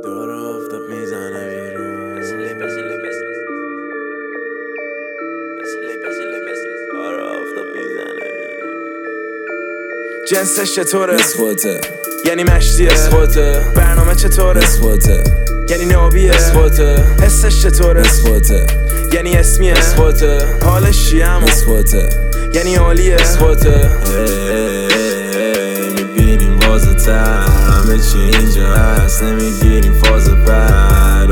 دور آفتاب میزنه بیرون دور آفتاب میزنه بیرون. جنسش چطوره؟ نسخوته یعنی مشتیه نسخوته برنامه چطوره؟ نسخوته یعنی نابیه نسخوته حسش چطوره؟ نسخوته یعنی اسمیه نسخوته حالش چیه اما نسخوته یعنی عالیه نسخوته میبینیم واسه تر همه چی اینجا هست نمیگیریم فاز بعد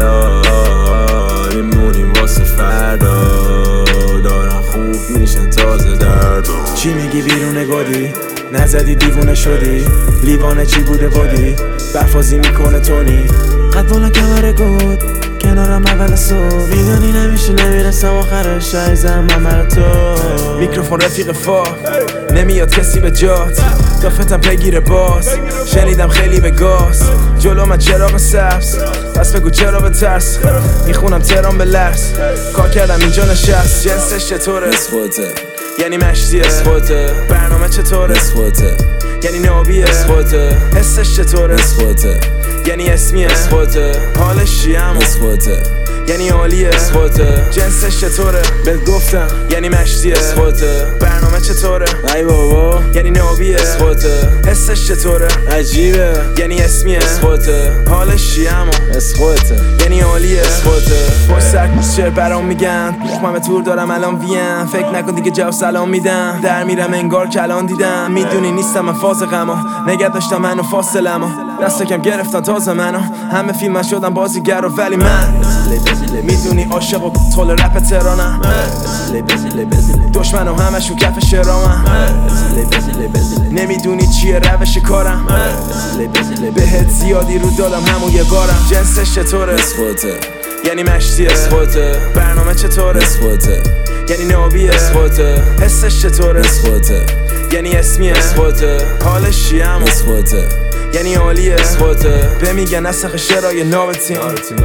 میمونیم واسه فردا دارن خوب میشن تازه درد چی میگی بیرون گادی؟ نزدی دیوونه شدی؟ لیوانه چی بوده بادی؟ برفازی میکنه تونی قد بالا کمره گود کنارم اول صبح میدونی نمیشه نمیرسم آخرش عیزم من تو میکروفون رفیق فا نمیاد کسی به جات دافتم بگیره باز شنیدم خیلی به گاز جلو من چراغ سبز پس بگو چرا به ترس میخونم ترام به لرز کار کردم اینجا نشست جنسش چطوره؟ نسخوته یعنی مشتیه نسخوته برنامه چطوره؟ نسخوته یعنی نابیه نسخوته حسش چطوره؟ نسخوته یعنی اسمیه نسخوته حالش چیه اما نسخوته یعنی عالیه نسخوته جنسش چطوره؟ بهت گفتم یعنی مشتیه نسخوته برنامه چطوره؟ ای بابا یعنی نابیه نسخوته حسش چطوره؟ عجیبه یعنی اسمیه نسخوته حالش چیه اما نسخوته یعنی عالیه نسخوته پشت سر چه برام میگن من تور دارم الان ویم فکر نکن دیگه جواب سلام میدم در میرم انگار کلان دیدم میدونی نیستم من فاز غما نگه داشتم منو فاصلمو دست کم گرفتن تازه منو همه فیلم شدم بازیگر و ولی من میدونی عاشق و طول رپ تهرانم دشمن و همشون کف شرامم نمیدونی چیه روش کارم بهت زیادی رو دادم همون یه بارم جنسش چطوره؟ نسخوته یعنی مشتیه نسخوته برنامه چطوره؟ نسخوته یعنی نابیه نسخوته حسش چطوره؟ نسخوته یعنی اسمیه نسخوته حالش چیه اما نسخوته یعنی عالیه نسخوته به میگن نسخ شرای نابتیم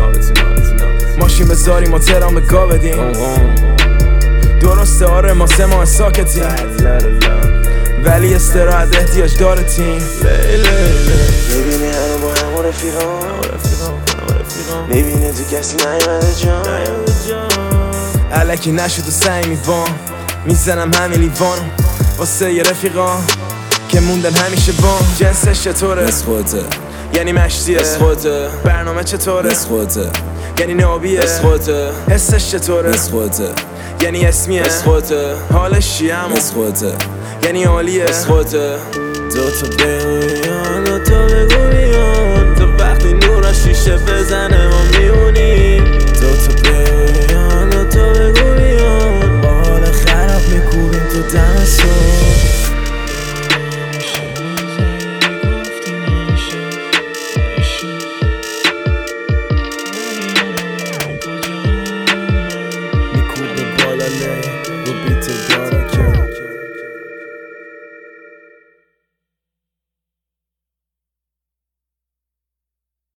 ماشین بذاریم و ترام به گا بدیم درسته آره ما 3 ماه ساکتیم ولی استراحت احتیاج داره تیم میبینی همه با همون رفیقان میبینی تو کسی نیومده جان علکی نشد و سعی میوان میزنم همین لیوانو واسه یه رفیقان که موندن همیشه بان جنسش چطوره؟ نسخوته یعنی مشتیه نسخوته برنامه چطوره؟ نسخوته یعنی نابیه نسخوته حسش چطوره؟ نسخوته یعنی اسمیه نسخوته حالش چیه اما نسخوته یعنی عالیه نسخوته دوتا بگویان دوتا بگویان تو وقتی نور از شیشه بزنه ما میمونیم دوتا بگویان دوتا بگویان با حال خراب میکوبیم تو دم صبح میکوبه بالا لی رو بیت